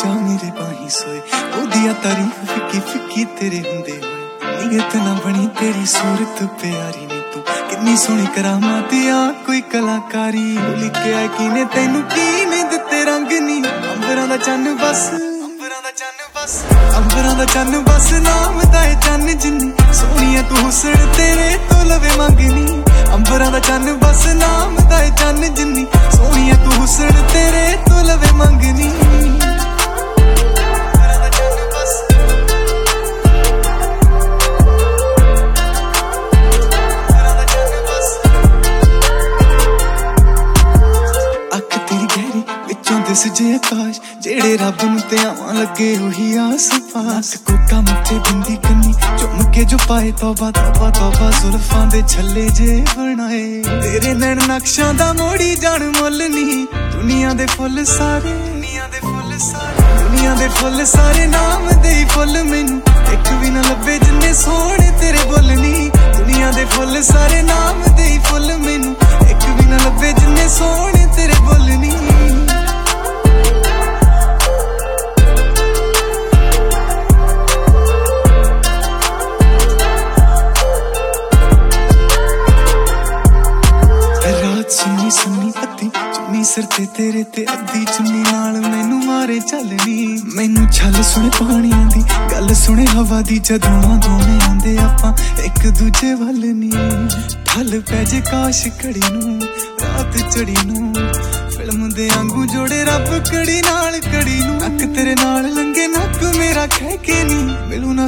ਜਾ ਮੇਰੇ ਬਾਹੀਂ ਸੋਏ ਉਹਦੀਆਂ ਤਾਰੀਫ ਫਿੱਕੀ ਫਿੱਕੀ ਤੇਰੇ ਹੁੰਦੇ ਹੋਏ ਨੀਅਤ ਨਾ ਬਣੀ ਤੇਰੀ ਸੂਰਤ ਪਿਆਰੀ ਨੀ ਤੂੰ ਕਿੰਨੀ ਸੋਹਣੀ ਕਰਾਮਾਤ ਆ ਕੋਈ ਕਲਾਕਾਰੀ ਲਿਖਿਆ ਕਿਨੇ ਤੈਨੂੰ ਕੀਨੇ ਦਿੱਤੇ ਰੰਗ ਨੀ ਅੰਬਰਾਂ ਦਾ ਚੰਨ ਬਸ ਅੰਬਰਾਂ ਦਾ ਚੰਨ ਬਸ ਨਾਮ ਦਾ ਏ ਚੰਨ ਜਿੰਨੀ ਸੋਹਣੀਏ ਤੂੰ ਹੁਸਨ ਤੇਰੇ ਤੋਂ ਲਵੇ ਮੰਗਨੀ ਅੰਬਰਾਂ ਦਾ ਚੰਨ ਬਸ ਨਾਮ ਦਾ ਏ ਚੰਨ ਜਿੰਨੀ ਸੋਹਣੀਏ ਤੂੰ ਹੁਸਨ ਤੇਰੇ ਤੋਂ ਲਵੇ ਮੰਗਨੀ ਦਿਸ ਜੇ ਆਕਾਸ਼ ਜਿਹੜੇ ਰੱਬ ਨੂੰ ਧਿਆਵਾਂ ਲੱਗੇ ਉਹੀ ਆਸ ਪਾਸ ਕੋਕਾ ਮੁੱਠੇ ਬਿੰਦੀ ਕੰਨੀ ਚੁੰਮ ਕੇ ਜੋ ਪਾਏ ਤੌਬਾ ਤੌਬਾ ਤੌਬਾ ਜ਼ੁਲਫਾਂ ਦੇ ਛੱਲੇ ਜੇ ਬਣਾਏ ਤੇਰੇ ਨੈਣ ਨਕਸ਼ਾਂ ਦਾ ਮੋੜੀ ਜਾਣ ਮੁੱਲ ਨਹੀਂ ਦੁਨੀਆ ਦੇ ਫੁੱਲ ਸਾਰੇ ਨਾਮ ਦੇ ਫੁੱਲ ਮੈਨੂੰ ਇੱਕ ਵੀ ਨਾ ਲੱਭੇ ਜਿੰਨੇ ਸੋਹਣੇ ਤੇਰੇ ਬੁੱਲ ਨਹੀਂ ਦੁਨੀਆ ਦੇ ਫੁੱਲ ਸਾਰੇ ਨਾਮ ਦੇ ਫੁੱਲ ਮੈਨੂੰ ਇੱਕ ਵੀ ਨਾ ਲੱਭੇ ਜਿੰਨੇ ਸੋਹਣੇ ਤੇਰੇ ਬੁੱਲ ਨਹੀਂ ਸੁਨੀ ਸੁਨੀ ਅੱਧੀ ਚੁੰਨੀ ਸਿਰ ਤੇ ਤੇਰੇ ਤੇ ਅੱਧੀ ਚੁੰਨੀ ਨਾਲ ਮੈਨੂੰ ਮਾਰੇ ਚੱਲਣੀ ਮੈਨੂੰ ਛੱਲ ਸੁਣੇ ਪਾਣੀਆਂ ਦੀ ਗੱਲ ਸੁਣੇ ਹਵਾ ਦੀ ਜਦੋਂ ਦੋਵੇਂ ਆਂਦੇ ਆਪਾਂ ਇੱਕ ਦੂਜੇ ਵੱਲ ਨੀ ਫਲ ਪੈ ਜੇ ਕਾਸ਼ ਘੜੀ ਨੂੰ ਰਾਤ ਚੜੀ ਨੂੰ ਫਿਲਮ ਦੇ ਵਾਂਗੂ ਜੋੜੇ ਰੱਬ ਕੜੀ ਨਾਲ ਕੜੀ ਨੂੰ ਅੱਖ ਤੇਰੇ ਨਾਲ ਲੰਗੇ ਨੱਕ ਮੇਰਾ ਖਹਿ ਕੇ ਨੀ ਮਿਲੂ ਨਾ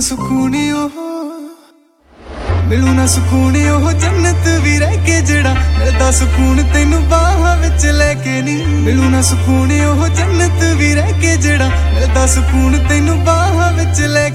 ਸਕੂਨ ਉਹ ਜੰਨਤ ਵੀ ਰਹਿ ਕੇ ਜਿਹੜਾ ਮਿਲਦਾ ਸਕੂਨ ਤੈਨੂੰ ਬਾਹਾਂ ਵਿੱਚ ਲੈ ਕੇ ਨੀ ਮਿਲੂ ਨਾ ਸਕੂਨ ਉਹ ਜੰਨਤ ਵੀ ਰਹਿ ਕੇ ਜਿਹੜਾ ਮਿਲਦਾ ਸਕੂਨ ਤੈਨੂੰ ਬਾਹਾਂ ਵਿੱਚ ਲੈ